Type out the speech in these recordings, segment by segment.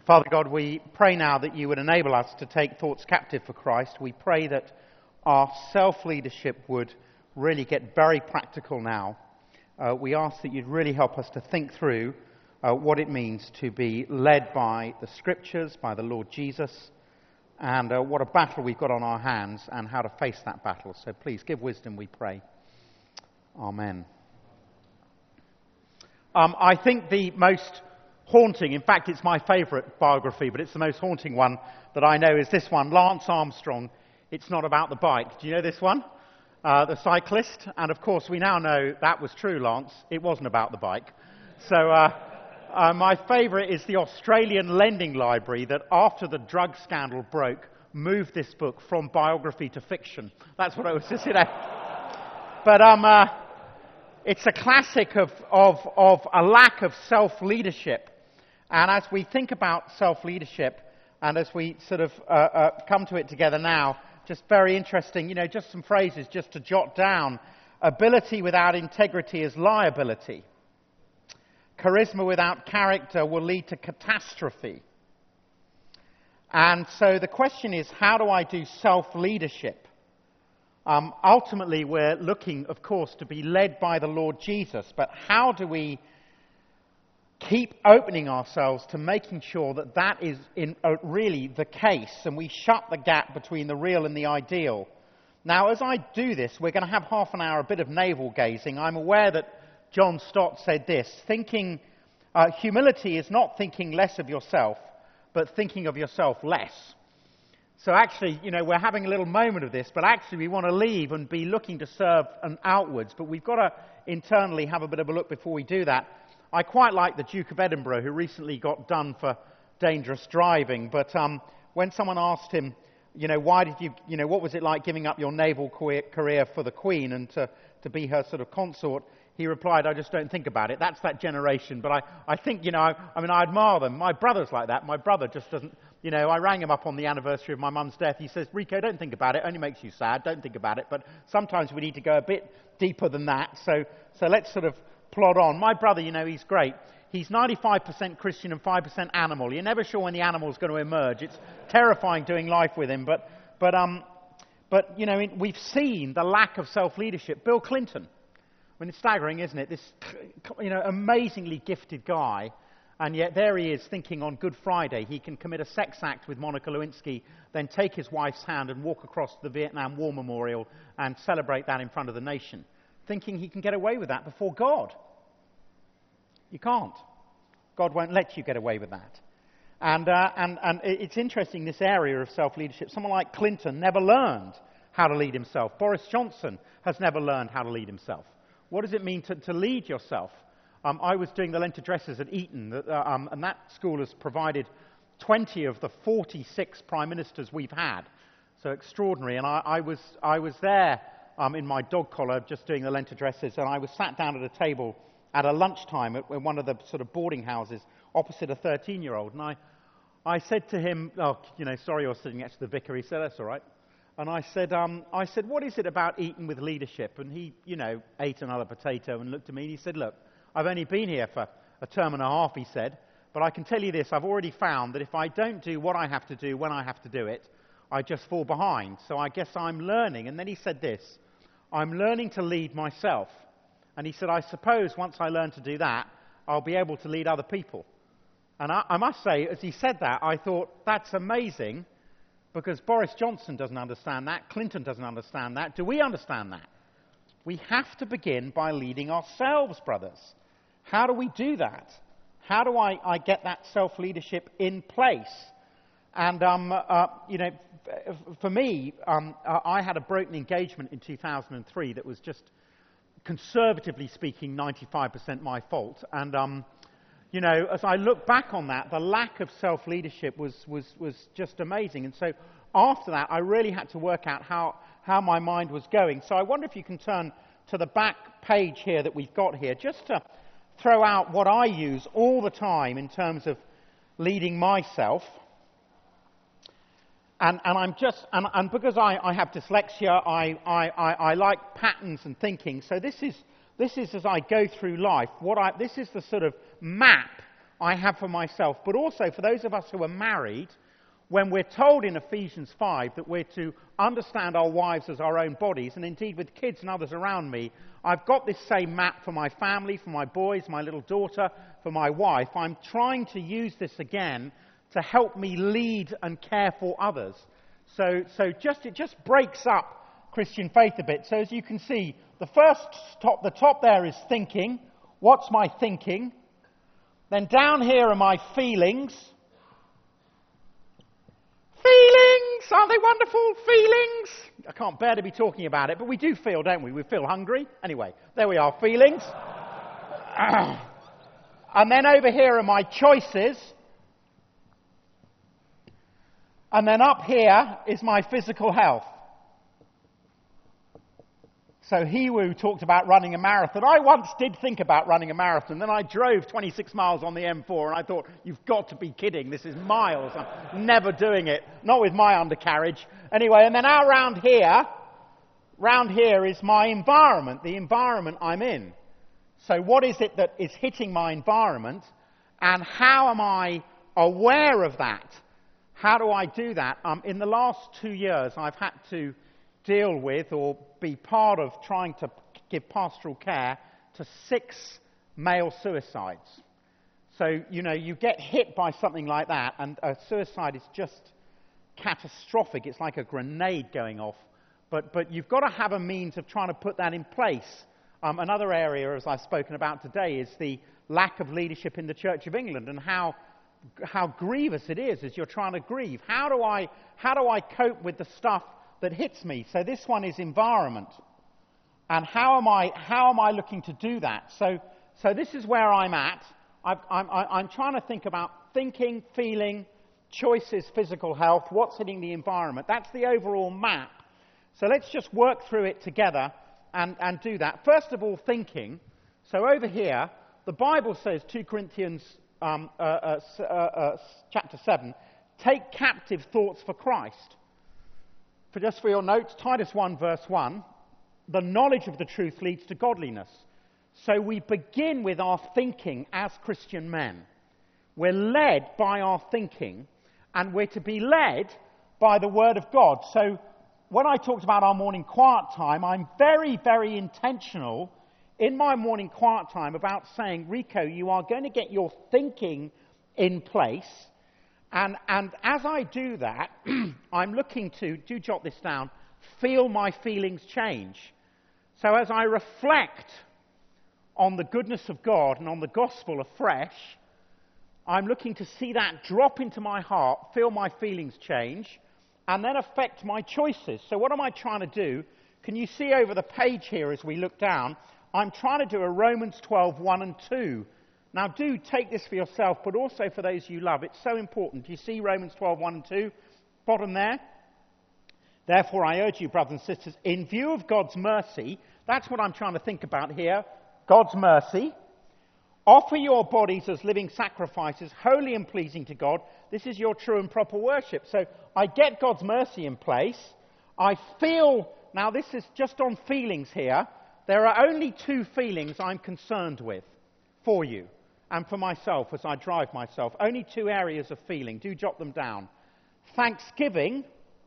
Father God, we pray now that you would enable us to take thoughts captive for Christ. We pray that our self-leadership would really get very practical now. We ask that you'd really help us to think through what it means to be led by the Scriptures, by the Lord Jesus, and what a battle we've got on our hands and how to face that battle. So please give wisdom, we pray. Amen. I think the most haunting, in fact it's my favourite biography, but it's the most haunting one that I know, is this one, Lance Armstrong. It's not about the bike. Do you know this one? The cyclist. And of course we now know that was true, Lance. It wasn't about the bike. So my favourite is the Australian Lending Library that, after the drug scandal broke, moved this book from biography to fiction. That's what it was just, But it's a classic of a lack of self-leadership. And as we think about self-leadership, and as we sort of come to it together now, just very interesting, just some phrases just to jot down. Ability without integrity is liability. Charisma without character will lead to catastrophe. And so the question is, how do I do self-leadership? Ultimately, we're looking, of course, to be led by the Lord Jesus, but how do we keep opening ourselves to making sure that that is really the case, and we shut the gap between the real and the ideal? Now, as I do this, we're going to have half an hour, a bit of navel gazing. I'm aware that John Stott said this: humility is not thinking less of yourself, but thinking of yourself less. So actually, we're having a little moment of this, but actually we want to leave and be looking to serve and outwards, but we've got to internally have a bit of a look before we do that. I quite like the Duke of Edinburgh, who recently got done for dangerous driving, but when someone asked him, why did you, what was it like giving up your naval career for the Queen and to be her sort of consort, he replied, I just don't think about it. That's that generation, but I think, I admire them. My brother's like that. My brother just doesn't, I rang him up on the anniversary of my mum's death. He says, Rico, don't think about it. It only makes you sad. Don't think about it. But sometimes we need to go a bit deeper than that. So let's sort of plod on. My brother, he's great. He's 95% Christian and 5% animal. You're never sure when the animal's going to emerge. It's terrifying doing life with him. But we've seen the lack of self-leadership. Bill Clinton. I mean, it's staggering, isn't it? This, amazingly gifted guy, and yet there he is thinking on Good Friday he can commit a sex act with Monica Lewinsky, then take his wife's hand and walk across the Vietnam War Memorial and celebrate that in front of the nation, thinking he can get away with that before God. You can't. God won't let you get away with that. And it's interesting, this area of self-leadership. Someone like Clinton never learned how to lead himself. Boris Johnson has never learned how to lead himself. What does it mean to lead yourself? I was doing the Lent addresses at Eton, and that school has provided 20 of the 46 prime ministers we've had. So extraordinary. And I was there in my dog collar just doing the Lent addresses, and I was sat down at a table at a lunchtime at one of the sort of boarding houses opposite a 13-year-old. And I said to him, sorry you're sitting next to the vicar. He said, that's all right. And I said, what is it about Eton with leadership? And he, ate another potato and looked at me and he said, look, I've only been here for a term and a half, he said, but I can tell you this, I've already found that if I don't do what I have to do when I have to do it, I just fall behind. So I guess I'm learning. And then he said this, I'm learning to lead myself. And he said, I suppose once I learn to do that, I'll be able to lead other people. And I must say, as he said that, I thought, that's amazing. Because Boris Johnson doesn't understand that. Clinton doesn't understand that. Do we understand that? We have to begin by leading ourselves, brothers. How do we do that? How do I get that self-leadership in place? And, for me, I had a broken engagement in 2003 that was just, conservatively speaking, 95% my fault. And, as I look back on that, the lack of self-leadership was just amazing. And so after that, I really had to work out how my mind was going. So I wonder if you can turn to the back page here that we've got here, just to throw out what I use all the time in terms of leading myself. And because I have dyslexia, I like patterns and thinking. So this is as I go through life. This is the sort of map I have for myself, but also for those of us who are married, when we're told in Ephesians 5 that we're to understand our wives as our own bodies, and indeed with kids and others around me, I've got this same map for my family, for my boys, my little daughter, for my wife. I'm trying to use this again to help me lead and care for others. So it just breaks up Christian faith a bit. So as you can see, the top there is thinking. What's my thinking? Then down here are my feelings. Feelings! Aren't they wonderful? Feelings! I can't bear to be talking about it, but we do feel, don't we? We feel hungry. Anyway, there we are, feelings. And then over here are my choices. And then up here is my physical health. So Hiwu talked about running a marathon. I once did think about running a marathon. Then I drove 26 miles on the M4 and I thought, you've got to be kidding. This is miles. I'm never doing it. Not with my undercarriage. Anyway, and then round here is my environment, the environment I'm in. So what is it that is hitting my environment? And how am I aware of that? How do I do that? In the last 2 years, I've had to deal with or be part of trying to give pastoral care to 6 male suicides. So, you get hit by something like that, and a suicide is just catastrophic. It's like a grenade going off. But you've got to have a means of trying to put that in place. Another area, as I've spoken about today, is the lack of leadership in the Church of England and how grievous it is as you're trying to grieve. How do I cope with the stuff that hits me? So this one is environment. And how am I looking to do that? So this is where I'm at. I'm trying to think about thinking, feeling, choices, physical health, what's hitting the environment. That's the overall map. So let's just work through it together and do that. First of all, thinking. So over here, the Bible says, 2 Corinthians chapter 7, take captive thoughts for Christ. Just for your notes, Titus 1 verse 1, the knowledge of the truth leads to godliness. So we begin with our thinking as Christian men. We're led by our thinking, and we're to be led by the Word of God. So when I talked about our morning quiet time, I'm very, very intentional in my morning quiet time about saying, Rico, you are going to get your thinking in place. And as I do that, I'm looking to, do jot this down, feel my feelings change. So as I reflect on the goodness of God and on the gospel afresh, I'm looking to see that drop into my heart, feel my feelings change, and then affect my choices. So what am I trying to do? Can you see over the page here as we look down? I'm trying to do a Romans 12, 1 and 2. Now, do take this for yourself, but also for those you love. It's so important. Do you see Romans 12, 1 and 2? Bottom there. Therefore, I urge you, brothers and sisters, in view of God's mercy, that's what I'm trying to think about here, God's mercy, offer your bodies as living sacrifices, holy and pleasing to God. This is your true and proper worship. So I get God's mercy in place. I feel, now this is just on feelings here. There are only 2 feelings I'm concerned with for you and for myself as I drive myself. Only 2 areas of feeling. Do jot them down. Thanksgiving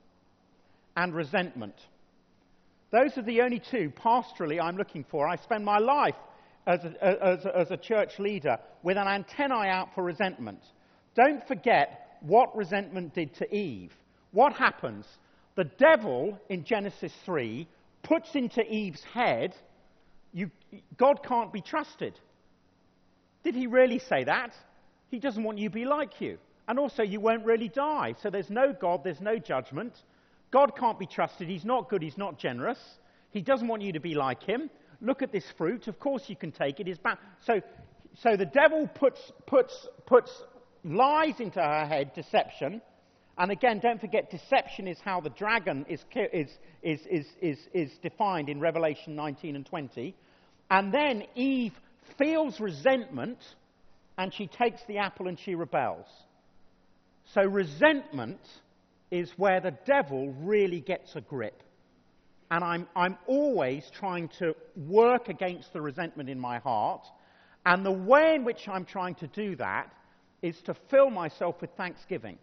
and resentment. Those are the only 2 pastorally I'm looking for. I spend my life as a church leader with an antennae out for resentment. Don't forget what resentment did to Eve. What happens? The devil in Genesis 3 puts into Eve's head, God can't be trusted. Did he really say that? He doesn't want you to be like you. And also, you won't really die. So there's no God, there's no judgment. God can't be trusted. He's not good, he's not generous. He doesn't want you to be like him. Look at this fruit. Of course you can take it. It's bad. So the devil puts lies into her head, deception. And again, don't forget, deception is how the dragon is defined in Revelation 19 and 20. And then Eve feels resentment, and she takes the apple and she rebels. So resentment is where the devil really gets a grip. And I'm always trying to work against the resentment in my heart. And the way in which I'm trying to do that is to fill myself with thanksgiving.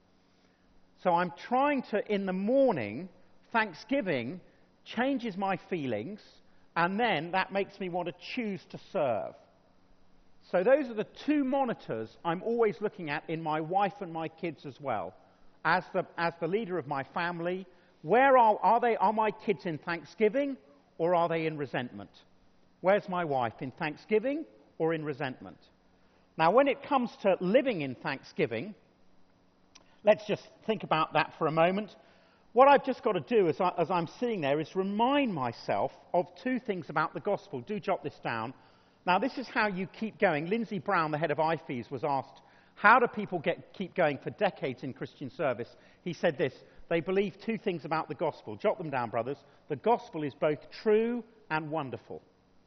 So I'm trying to, in the morning, thanksgiving changes my feelings, and then that makes me want to choose to serve. So those are the two monitors I'm always looking at in my wife and my kids as well. As the leader of my family, where are my kids in thanksgiving, or are they in resentment? Where's my wife, in thanksgiving or in resentment? Now, when it comes to living in thanksgiving, let's just think about that for a moment. What I've just got to do as I'm sitting there is remind myself of two things about the gospel. Do jot this down. Now, this is how you keep going. Lindsay Brown, the head of IFES, was asked, how do people keep going for decades in Christian service? He said this: they believe two things about the gospel. Jot them down, brothers. The gospel is both true and wonderful.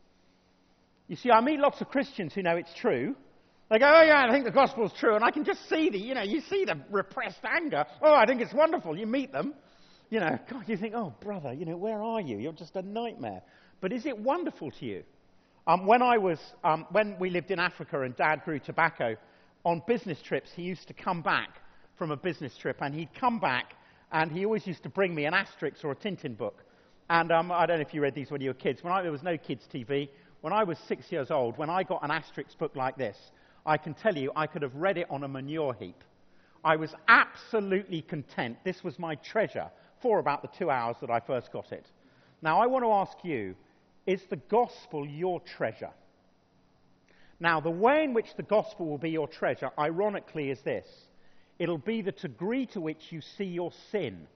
You see, I meet lots of Christians who know it's true. They go, oh yeah, I think the gospel's true, and I can just see you see the repressed anger. Oh, I think it's wonderful. You meet them, God, you think, oh brother, where are you? You're just a nightmare. But is it wonderful to you? When we lived in Africa and Dad grew tobacco, on business trips he used to come back from a business trip, and he'd come back and he always used to bring me an Asterix or a Tintin book. And I don't know if you read these when you were kids. There was no kids' TV. When I was 6 years old, when I got an Asterix book like this, I can tell you I could have read it on a manure heap. I was absolutely content. This was my treasure for about the 2 hours that I first got it. Now, I want to ask you, is the gospel your treasure? Now, the way in which the gospel will be your treasure, ironically, is this. It'll be the degree to which you see your sin.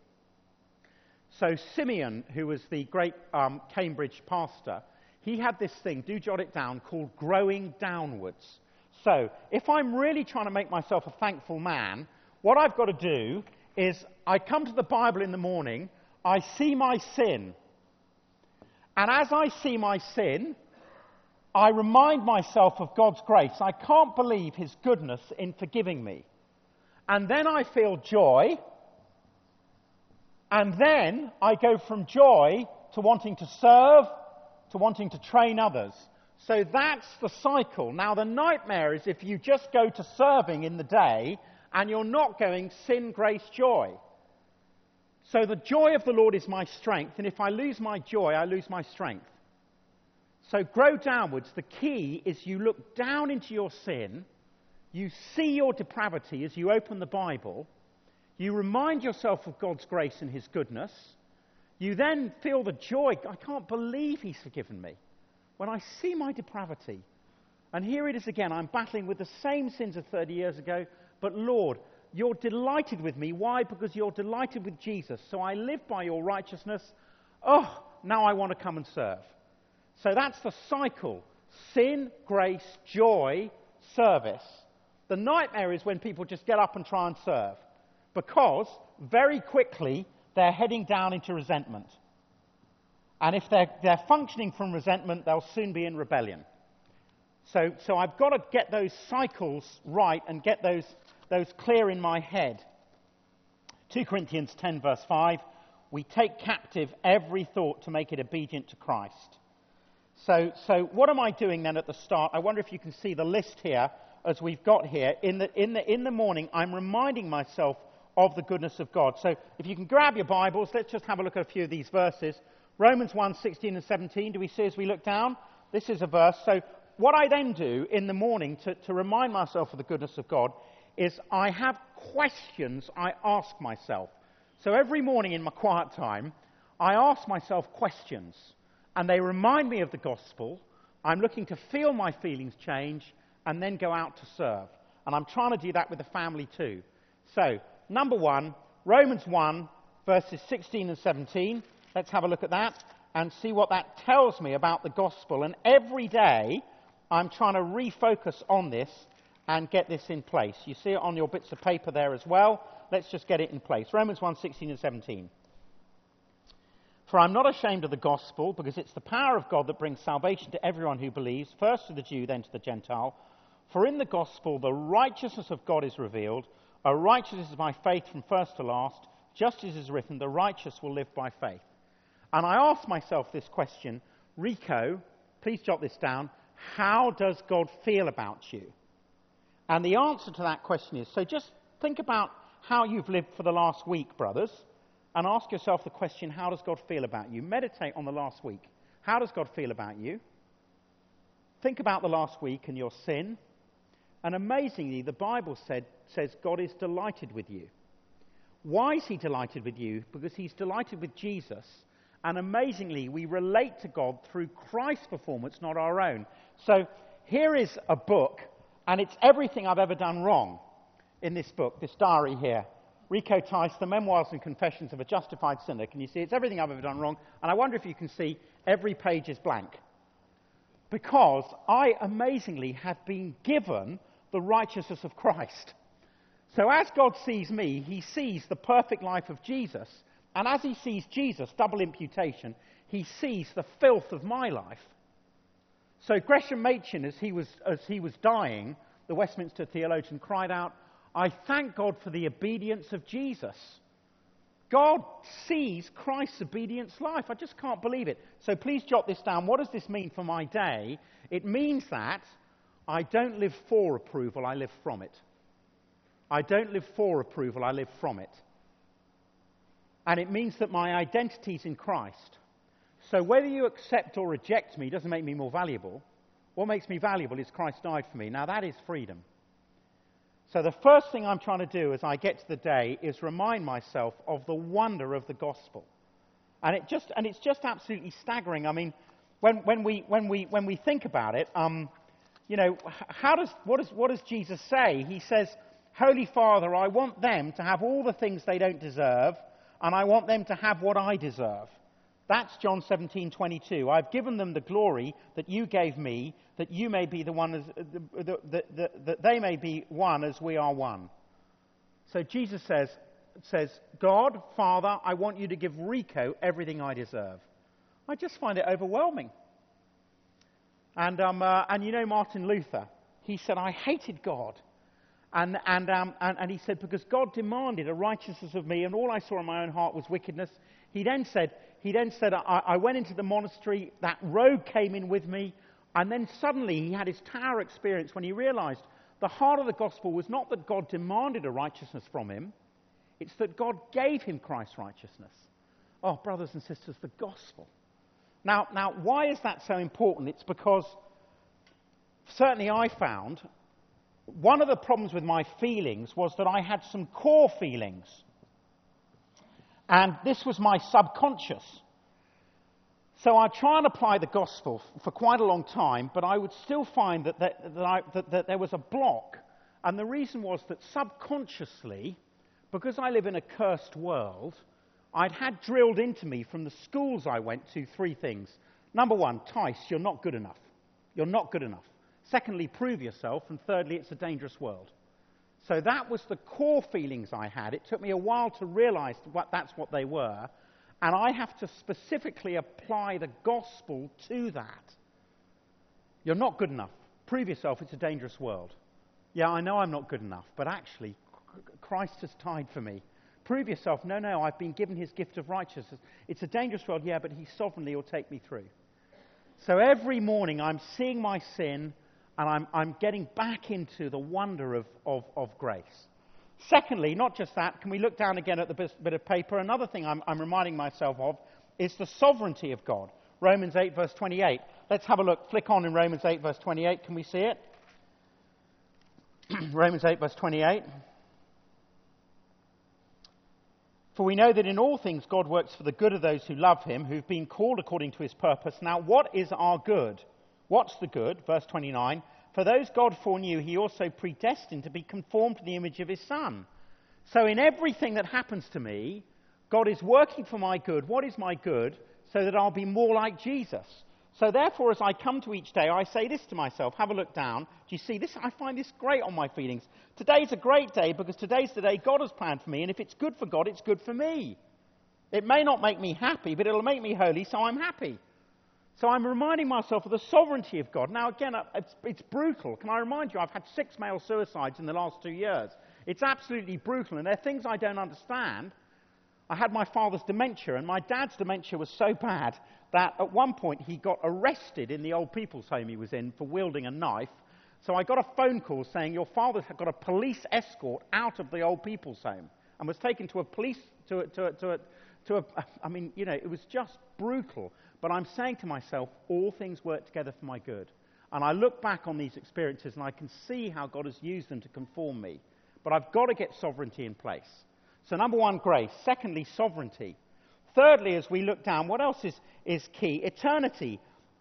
So Simeon, who was the great Cambridge pastor, he had this thing, do jot it down, called growing downwards. So if I'm really trying to make myself a thankful man, what I've got to do is I come to the Bible in the morning, I see my sin. And as I see my sin, I remind myself of God's grace. I can't believe his goodness in forgiving me. And then I feel joy. And then I go from joy to wanting to serve, to wanting to train others. So that's the cycle. Now, the nightmare is if you just go to serving in the day and you're not going sin, grace, joy. So the joy of the Lord is my strength, and if I lose my joy, I lose my strength. So grow downwards. The key is you look down into your sin, you see your depravity as you open the Bible, you remind yourself of God's grace and his goodness, you then feel the joy. I can't believe he's forgiven me. When I see my depravity, and here it is again, I'm battling with the same sins of 30 years ago, but Lord, you're delighted with me. Why? Because you're delighted with Jesus. So I live by your righteousness. Oh, now I want to come and serve. So that's the cycle. Sin, grace, joy, service. The nightmare is when people just get up and try and serve, because very quickly they're heading down into resentment. And if they're functioning from resentment, they'll soon be in rebellion. So I've got to get those cycles right and get those clear in my head. 2 Corinthians 10 verse 5, we take captive every thought to make it obedient to Christ. So what am I doing then at the start? I wonder if you can see the list here as we've got here. In the morning, I'm reminding myself of the goodness of God. So if you can grab your Bibles, let's just have a look at a few of these verses. Romans 1, 16 and 17, do we see as we look down? This is a verse. So what I then do in the morning to remind myself of the goodness of God is I have questions I ask myself. So every morning in my quiet time, I ask myself questions, and they remind me of the gospel. I'm looking to feel my feelings change and then go out to serve. And I'm trying to do that with the family too. So, number one, Romans 1, verses 16 and 17. Let's have a look at that and see what that tells me about the gospel. And every day, I'm trying to refocus on this and get this in place. You see it on your bits of paper there as well. Let's just get it in place. Romans 1, 16 and 17. For I'm not ashamed of the gospel, because it's the power of God that brings salvation to everyone who believes, first to the Jew, then to the Gentile. For in the gospel, the righteousness of God is revealed, a righteousness by faith from first to last, just as is written, the righteous will live by faith. And I ask myself this question, Rico, please jot this down, how does God feel about you? And the answer to that question is, so just think about how you've lived for the last week, brothers, and ask yourself the question, how does God feel about you? Meditate on the last week. How does God feel about you? Think about the last week and your sin. And amazingly, the Bible says God is delighted with you. Why is he delighted with you? Because he's delighted with Jesus. And amazingly, we relate to God through Christ's performance, not our own. So here is a book, and it's everything I've ever done wrong in this book, this diary here. Rico Tice, The Memoirs and Confessions of a Justified Sinner. Can you see? It's everything I've ever done wrong. And I wonder if you can see every page is blank. Because I amazingly have been given the righteousness of Christ. So as God sees me, he sees the perfect life of Jesus. And as he sees Jesus, double imputation, he sees the filth of my life. So Gresham Machen, as he was dying, the Westminster theologian, cried out, "I thank God for the obedience of Jesus." God sees Christ's obedience life. I just can't believe it. So please jot this down. What does this mean for my day? It means that I don't live for approval, I live from it. I don't live for approval, I live from it. And it means that my identity is in Christ. So whether you accept or reject me doesn't make me more valuable. What makes me valuable is Christ died for me. Now that is freedom. So the first thing I'm trying to do as I get to the day is remind myself of the wonder of the gospel. And it's just absolutely staggering. I mean, when we think about it, what does Jesus say? He says, "Holy Father, I want them to have all the things they don't deserve, and I want them to have what I deserve." That's John 17:22. "I've given them the glory that you gave me, that you may be the one that they may be one as we are one." So Jesus says, "God, Father, I want you to give Rico everything I deserve." I just find it overwhelming. And Martin Luther, he said, "I hated God." And he said, because God demanded a righteousness of me, and all I saw in my own heart was wickedness. He then said, I went into the monastery, that rogue came in with me, and then suddenly he had his tower experience when he realized the heart of the gospel was not that God demanded a righteousness from him, it's that God gave him Christ's righteousness. Oh, brothers and sisters, the gospel. Now, why is that so important? It's because certainly I found one of the problems with my feelings was that I had some core feelings. And this was my subconscious. So I try and apply the gospel for quite a long time, but I would still find that there was a block. And the reason was that subconsciously, because I live in a cursed world, I'd had drilled into me from the schools I went to 3 things. Number 1, Tice, you're not good enough. You're not good enough. Secondly, prove yourself. And thirdly, it's a dangerous world. So that was the core feelings I had. It took me a while to realize that's what they were. And I have to specifically apply the gospel to that. You're not good enough. Prove yourself. It's a dangerous world. Yeah, I know I'm not good enough, but actually, Christ has died for me. Prove yourself. No, I've been given his gift of righteousness. It's a dangerous world, yeah, but he sovereignly will take me through. So every morning I'm seeing my sin, and I'm getting back into the wonder of grace. Secondly, not just that, can we look down again at the bit of paper? Another thing I'm reminding myself of is the sovereignty of God. Romans 8, verse 28. Let's have a look. Flick on in Romans 8, verse 28. Can we see it? Romans 8, verse 28. "For we know that in all things God works for the good of those who love him, who've been called according to his purpose." Now, what is our good? What's the good? Verse 29. "For those God foreknew, he also predestined to be conformed to the image of his Son." So in everything that happens to me, God is working for my good. What is my good? So that I'll be more like Jesus. So therefore, as I come to each day, I say this to myself. Have a look down. Do you see this? I find this great on my feelings. Today's a great day because today's the day God has planned for me. And if it's good for God, it's good for me. It may not make me happy, but it'll make me holy, so I'm happy. So I'm reminding myself of the sovereignty of God. Now, again, it's brutal. Can I remind you, I've had 6 male suicides in the last 2 years. It's absolutely brutal, and there are things I don't understand. I had my father's dementia, and my dad's dementia was so bad that at one point he got arrested in the old people's home he was in for wielding a knife. So I got a phone call saying your father had got a police escort out of the old people's home and was taken to a police, I mean, you know, it was just brutal. But I'm saying to myself, all things work together for my good. And I look back on these experiences and I can see how God has used them to conform me. But I've got to get sovereignty in place. So number one, grace. Secondly, sovereignty. Thirdly, as we look down, what else is key? Eternity.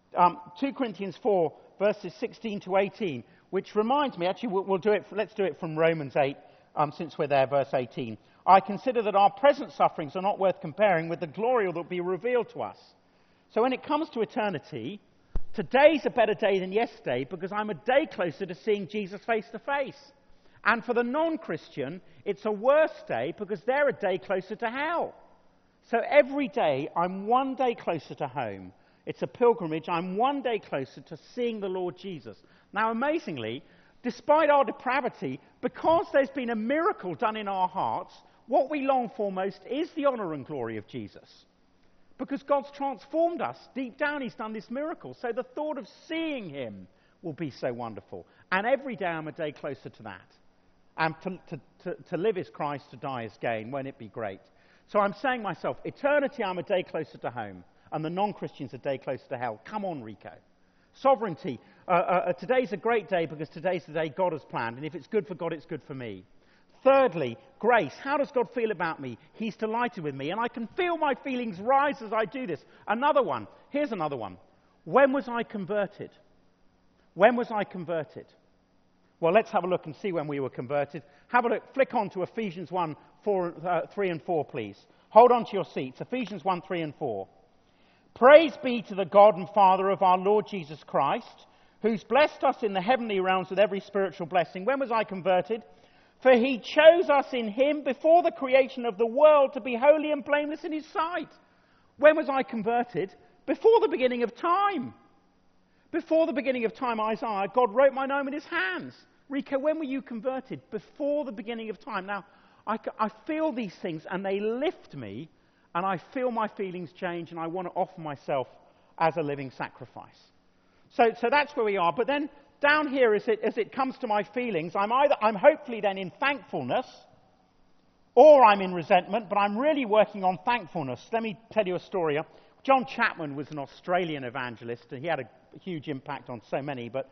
2 Corinthians 4, verses 16 to 18, which reminds me, actually, let's do it from Romans 8, since we're there, verse 18. I consider that our present sufferings are not worth comparing with the glory that will be revealed to us. So when it comes to eternity, today's a better day than yesterday because I'm a day closer to seeing Jesus face to face. And for the non-Christian, it's a worse day because they're a day closer to hell. So every day, I'm one day closer to home. It's a pilgrimage. I'm one day closer to seeing the Lord Jesus. Now, amazingly, despite our depravity, because there's been a miracle done in our hearts, what we long for most is the honor and glory of Jesus. Because God's transformed us. Deep down, he's done this miracle. So the thought of seeing him will be so wonderful. And every day, I'm a day closer to that. And to live is Christ, to die is gain. Won't it be great? So I'm saying myself, eternity, I'm a day closer to home. And the non-Christians a day closer to hell. Come on, Rico. Sovereignty. Today's a great day because today's the day God has planned. And if it's good for God, it's good for me. Thirdly, grace. How does God feel about me? He's delighted with me. And I can feel my feelings rise as I do this. Another one. Here's another one. When was I converted? When was I converted? Well, let's have a look and see when we were converted. Have a look. Flick on to Ephesians 1, 3 and 4, please. Hold on to your seats. Ephesians 1, 3 and 4. Praise be to the God and Father of our Lord Jesus Christ, who's blessed us in the heavenly realms with every spiritual blessing. When was I converted? For he chose us in him before the creation of the world to be holy and blameless in his sight. When was I converted? Before the beginning of time. Before the beginning of time, Isaiah, God wrote my name in his hands. Rico, when were you converted? Before the beginning of time. Now, I feel these things and they lift me. And I feel my feelings change, and I want to offer myself as a living sacrifice. So that's where we are. But then down here, as it comes to my feelings, I'm hopefully then in thankfulness, or I'm in resentment. But I'm really working on thankfulness. Let me tell you a story. John Chapman was an Australian evangelist, and he had a huge impact on so many. But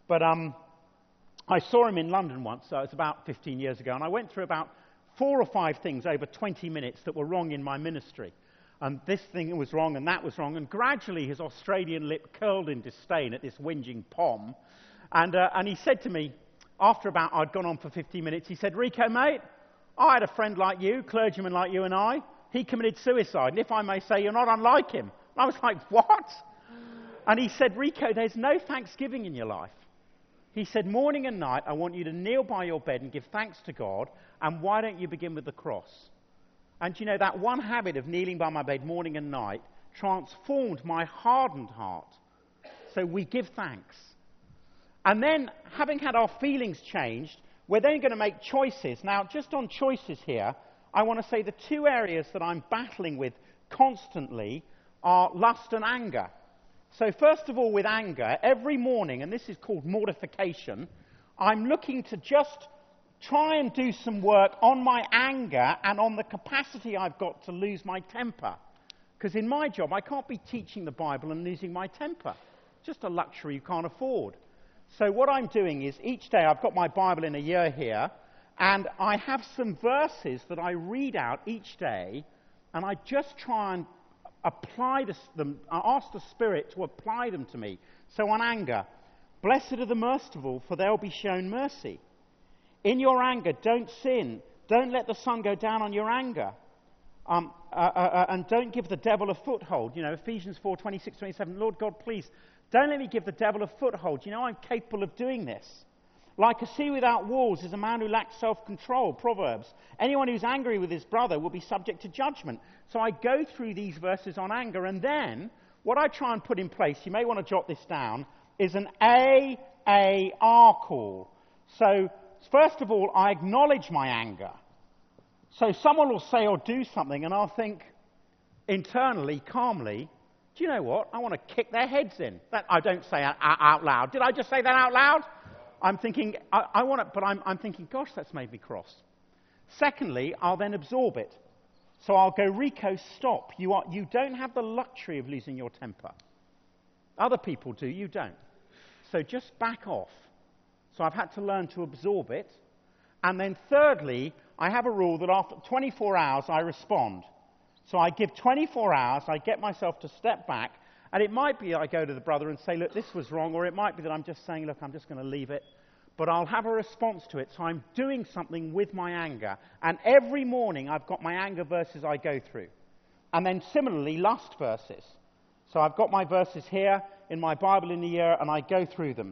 I saw him in London once. So it's about 15 years ago, and I went through about 4 or 5 things over 20 minutes that were wrong in my ministry. And this thing was wrong and that was wrong. And gradually his Australian lip curled in disdain at this whinging pom. And he said to me, after about I'd gone on for 15 minutes, he said, Rico, mate, I had a friend like you, clergyman like you and I. He committed suicide. And if I may say, you're not unlike him. And I was like, what? And he said, Rico, there's no thanksgiving in your life. He said, morning and night, I want you to kneel by your bed and give thanks to God. And why don't you begin with the cross? And you know, that one habit of kneeling by my bed morning and night transformed my hardened heart. So we give thanks. And then, having had our feelings changed, we're then going to make choices. Now, just on choices here, I want to say the 2 areas that I'm battling with constantly are lust and anger. So first of all, with anger, every morning, and this is called mortification, I'm looking to just try and do some work on my anger and on the capacity I've got to lose my temper. Because in my job, I can't be teaching the Bible and losing my temper. Just a luxury you can't afford. So what I'm doing is each day, I've got my Bible in a year here, and I have some verses that I read out each day, and I just try and apply them, I ask the Spirit to apply them to me. So on anger, blessed are the merciful, for they'll be shown mercy. In your anger, don't sin. Don't let the sun go down on your anger. And don't give the devil a foothold. You know, Ephesians 4, 26, 27. Lord God, please, don't let me give the devil a foothold. You know, I'm capable of doing this. Like a sea without walls is a man who lacks self-control. Proverbs. Anyone who's angry with his brother will be subject to judgment. So I go through these verses on anger, and then what I try and put in place, you may want to jot this down, is an AAR call. So first of all, I acknowledge my anger. So someone will say or do something, and I'll think internally, calmly, do you know what? I want to kick their heads in. That I don't say out loud. Did I just say that out loud? I'm thinking, I want it, but I'm thinking, gosh, that's made me cross. Secondly, I'll then absorb it. So I'll go, Rico, stop. You don't have the luxury of losing your temper. Other people do, you don't. So just back off. So I've had to learn to absorb it. And then thirdly, I have a rule that after 24 hours, I respond. So I give 24 hours, I get myself to step back, and it might be I go to the brother and say, look, this was wrong, or it might be that I'm just saying, look, I'm just going to leave it. But I'll have a response to it, so I'm doing something with my anger. And every morning, I've got my anger verses I go through. And then similarly, lust verses. So I've got my verses here in my Bible in the year, and I go through them.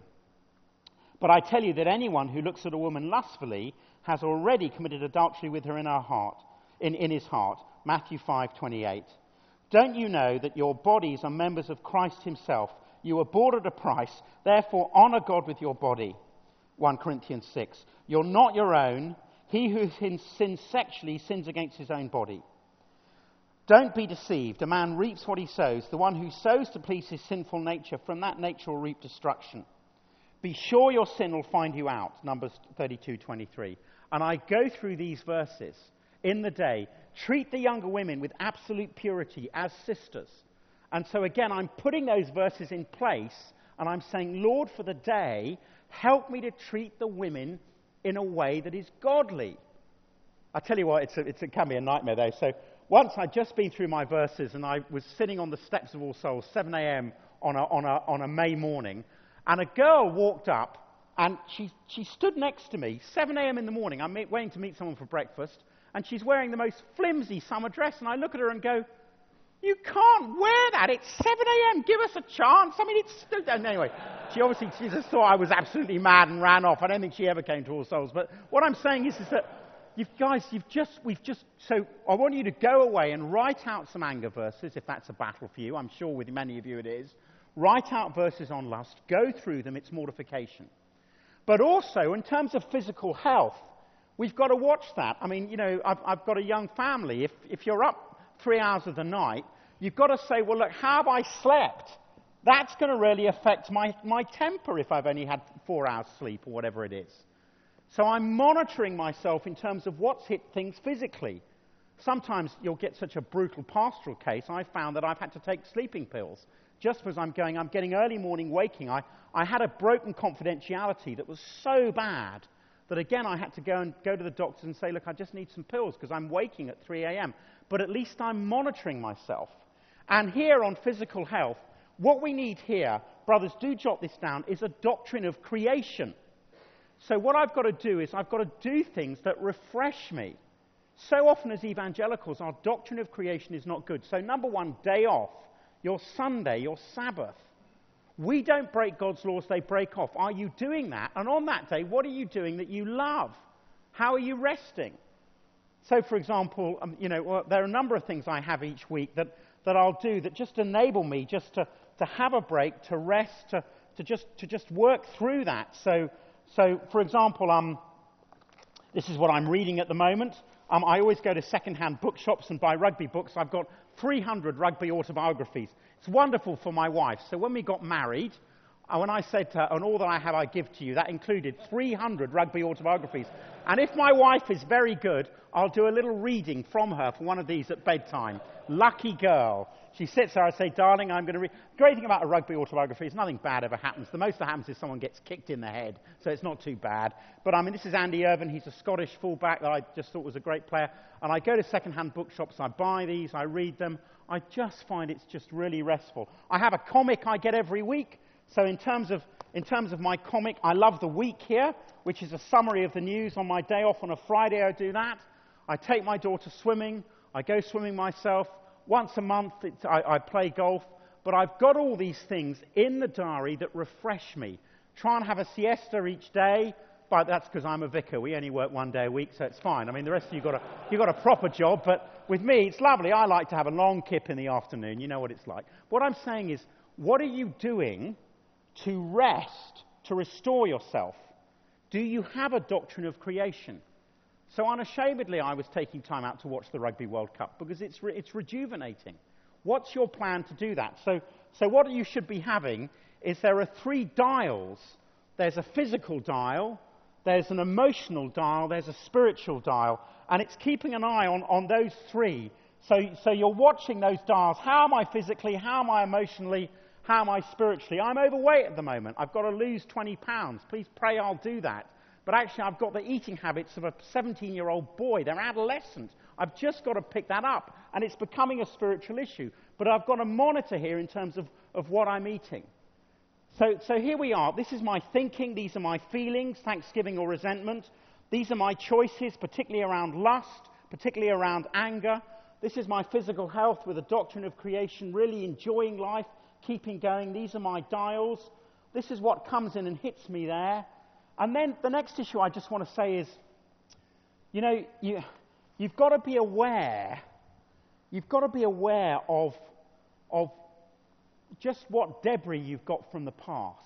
But I tell you that anyone who looks at a woman lustfully has already committed adultery with her in her heart, in his heart. Matthew 5:28. Don't you know that your bodies are members of Christ himself? You were bought at a price, therefore honor God with your body. 1 Corinthians 6. You're not your own. He who sins sexually sins against his own body. Don't be deceived. A man reaps what he sows. The one who sows to please his sinful nature, from that nature will reap destruction. Be sure your sin will find you out. Numbers 32:23. And I go through these verses in the day. Treat the younger women with absolute purity as sisters. And so again, I'm putting those verses in place, and I'm saying, Lord, for the day, help me to treat the women in a way that is godly. I tell you what, it can be a nightmare though. So once I'd just been through my verses, and I was sitting on the steps of All Souls, 7 a.m. on a May morning, and a girl walked up, and she stood next to me, 7 a.m. in the morning. I'm waiting to meet someone for breakfast, and she's wearing the most flimsy summer dress, and I look at her and go, you can't wear that. It's 7 a.m. Give us a chance. I mean, it's... Anyway, she just thought I was absolutely mad and ran off. I don't think she ever came to All Souls. But what I'm saying is that, so I want you to go away and write out some anger verses, if that's a battle for you. I'm sure with many of you it is. Write out verses on lust. Go through them. It's mortification. But also, in terms of physical health, we've got to watch that. I mean, I've got a young family. If you're up 3 hours of the night, you've got to say, well, look, how have I slept? That's going to really affect my temper if I've only had 4 hours sleep or whatever it is. So I'm monitoring myself in terms of what's hit things physically. Sometimes you'll get such a brutal pastoral case, I've found that I've had to take sleeping pills. Just as I'm getting early morning waking. I had a broken confidentiality that was so bad that again I had to go to the doctors and say, look, I just need some pills because I'm waking at 3 a.m. But at least I'm monitoring myself. And here on physical health, what we need here, brothers, do jot this down, is a doctrine of creation. So what I've got to do is I've got to do things that refresh me. So often as evangelicals, our doctrine of creation is not good. So number one, day off. Your Sunday, your Sabbath. We don't break God's laws, they break off. Are you doing that? And on that day, what are you doing that you love? How are you resting? So, for example, there are a number of things I have each week that I'll do that just enable me just to have a break, to rest, to just work through that. So for example, this is what I'm reading at the moment. I always go to second-hand bookshops and buy rugby books. I've got 300 rugby autobiographies. It's wonderful for my wife. So when we got married, when I said to her, and all that I have I give to you, that included 300 rugby autobiographies. And if my wife is very good, I'll do a little reading from her for one of these at bedtime. Lucky girl. She sits there, I say, darling, I'm going to read. The great thing about a rugby autobiography is nothing bad ever happens. The most that happens is someone gets kicked in the head, so it's not too bad. But I mean, this is Andy Irvine. He's a Scottish fullback that I just thought was a great player. And I go to second-hand bookshops, I buy these, I read them. I just find it's just really restful. I have a comic I get every week. So in terms of my comic, I love The Week here, which is a summary of the news. On my day off on a Friday, I do that. I take my daughter swimming. I go swimming myself. Once a month, I play golf. But I've got all these things in the diary that refresh me. Try and have a siesta each day. But that's because I'm a vicar. We only work 1 day a week, so it's fine. I mean, the rest of you got a proper job. But with me, it's lovely. I like to have a long kip in the afternoon. You know what it's like. What I'm saying is, what are you doing to rest, to restore yourself? Do you have a doctrine of creation? So unashamedly, I was taking time out to watch the Rugby World Cup because it's rejuvenating. What's your plan to do that? So what you should be having is there are 3 dials there's a physical dial, there's an emotional dial, there's a spiritual dial, and it's keeping an eye on those three. So you're watching those dials. How am I physically? How am I emotionally? How am I spiritually? I'm overweight at the moment. I've got to lose 20 pounds. Please pray I'll do that. But actually, I've got the eating habits of a 17-year-old boy. They're adolescent. I've just got to pick that up. And it's becoming a spiritual issue. But I've got to monitor here in terms of what I'm eating. So here we are. This is my thinking. These are my feelings, thanksgiving or resentment. These are my choices, particularly around lust, particularly around anger. This is my physical health with a doctrine of creation, really enjoying life, keeping going. These are my dials. This is what comes in and hits me there. And then the next issue I just want to say is, you've got to be aware. You've got to be aware of just what debris you've got from the past.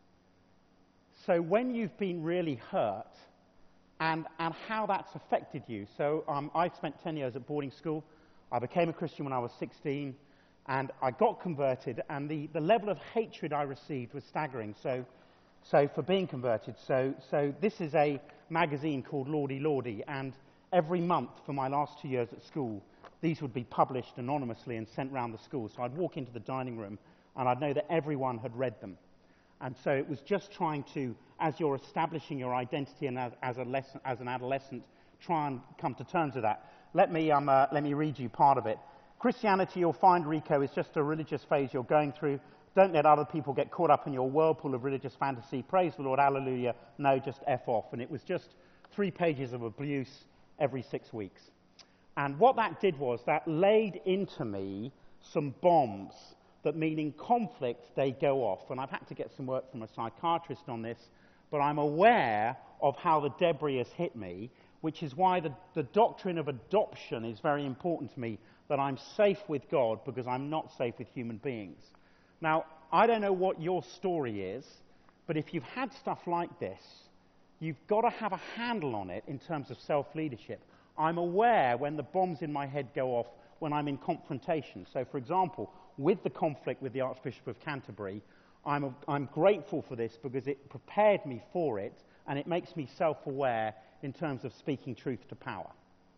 So when you've been really hurt and how that's affected you. So I spent 10 years at boarding school. I became a Christian when I was 16, and I got converted, and the level of hatred I received was staggering. So for being converted. So this is a magazine called Lordy Lordy, and every month for my last 2 years at school, these would be published anonymously and sent round the school. So I'd walk into the dining room, and I'd know that everyone had read them. And so it was just trying to, as you're establishing your identity and as an adolescent, try and come to terms with that. Let me read you part of it. Christianity, you'll find, Rico, is just a religious phase you're going through. Don't let other people get caught up in your whirlpool of religious fantasy. Praise the Lord, hallelujah. No, just F off. And it was just 3 pages of abuse every 6 weeks. And what that did was that laid into me some bombs that mean in conflict they go off. And I've had to get some work from a psychiatrist on this, but I'm aware of how the debris has hit me, which is why the doctrine of adoption is very important to me, that I'm safe with God because I'm not safe with human beings. Now, I don't know what your story is, but if you've had stuff like this, you've got to have a handle on it in terms of self-leadership. I'm aware when the bombs in my head go off when I'm in confrontation. So, for example, with the conflict with the Archbishop of Canterbury, I'm grateful for this because it prepared me for it, and it makes me self-aware in terms of speaking truth to power.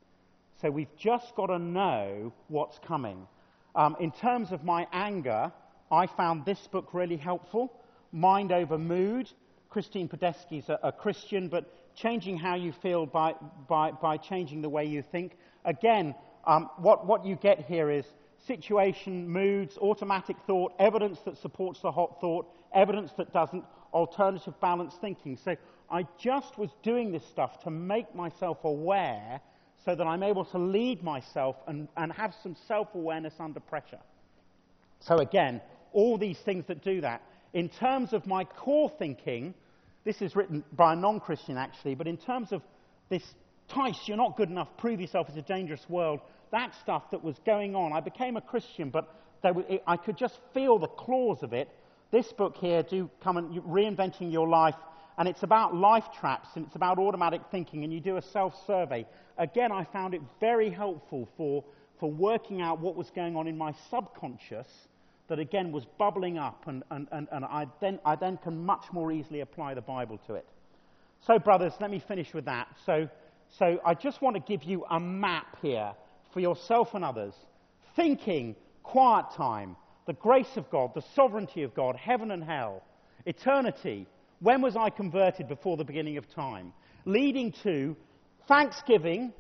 So we've just got to know what's coming. In terms of my anger, I found this book really helpful, Mind Over Mood. Christine Podesky's a Christian, but changing how you feel by changing the way you think. Again, what you get here is situation, moods, automatic thought, evidence that supports the hot thought, evidence that doesn't, alternative balanced thinking. So I just was doing this stuff to make myself aware so that I'm able to lead myself and have some self-awareness under pressure. So again, all these things that do that. In terms of my core thinking, this is written by a non-Christian actually, but in terms of this, Tice, you're not good enough, prove yourself, it's a dangerous world, that stuff that was going on. I became a Christian, but I could just feel the claws of it. This book here, Do Come and Reinventing Your Life, and it's about life traps, and it's about automatic thinking, and you do a self-survey. Again, I found it very helpful for working out what was going on in my subconscious that, again, was bubbling up, and I then can much more easily apply the Bible to it. So, brothers, let me finish with that. So I just want to give you a map here for yourself and others. Thinking, quiet time, the grace of God, the sovereignty of God, heaven and hell, eternity. When was I converted before the beginning of time? Leading to thanksgiving,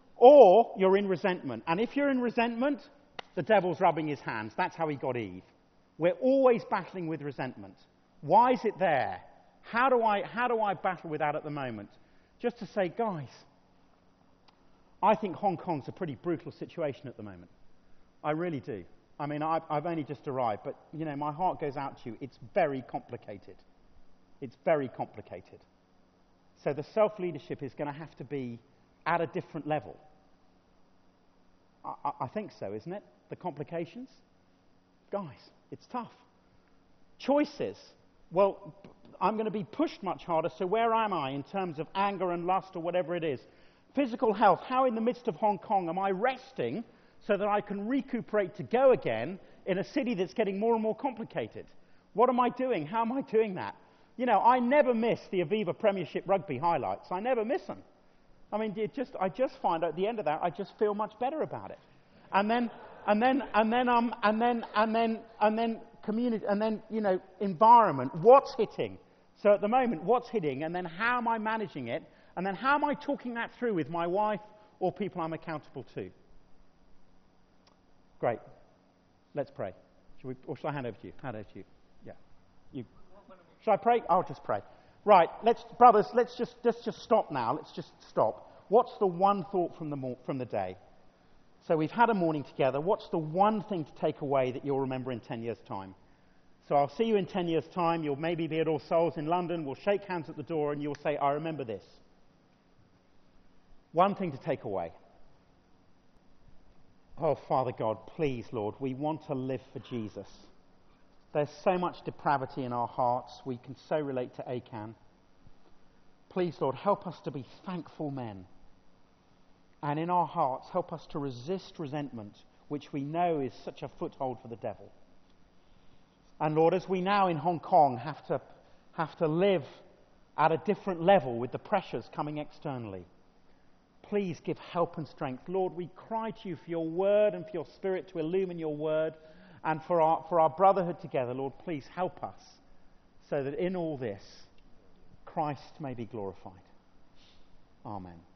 or you're in resentment. And if you're in resentment, the devil's rubbing his hands. That's how he got Eve. We're always battling with resentment. Why is it there? How do I battle with that at the moment? Just to say, guys, I think Hong Kong's a pretty brutal situation at the moment. I really do. I mean, I've only just arrived, but, my heart goes out to you. It's very complicated. It's very complicated. So the self-leadership is going to have to be at a different level. I think so, isn't it? The complications? Guys, it's tough. Choices. Well, I'm going to be pushed much harder, so where am I in terms of anger and lust or whatever it is? Physical health. How in the midst of Hong Kong am I resting so that I can recuperate to go again in a city that's getting more and more complicated? What am I doing? How am I doing that? You know, I never miss the Aviva Premiership Rugby highlights. I never miss them. I mean, I just find at the end of that, I just feel much better about it. And then community, and then, you know, environment. What's hitting? So at the moment, what's hitting? And then how am I managing it? And then how am I talking that through with my wife or people I'm accountable to? Great. Let's pray. Or shall I hand over to you? Hand over to you. Yeah. You. Shall I pray? I'll just pray. Right. Brothers, let's just stop now. Let's just stop. What's the one thought from the day? So we've had a morning together. What's the one thing to take away that you'll remember in 10 years' time? So I'll see you in 10 years' time. You'll maybe be at All Souls in London. We'll shake hands at the door and you'll say, I remember this. One thing to take away. Oh, Father God, please, Lord, we want to live for Jesus. There's so much depravity in our hearts. We can so relate to Achan. Please, Lord, help us to be thankful men. And in our hearts, help us to resist resentment, which we know is such a foothold for the devil. And Lord, as we now in Hong Kong have to live at a different level with the pressures coming externally, please give help and strength. Lord, we cry to you for your word and for your spirit to illumine your word, and for our brotherhood together. Lord, please help us so that in all this, Christ may be glorified. Amen.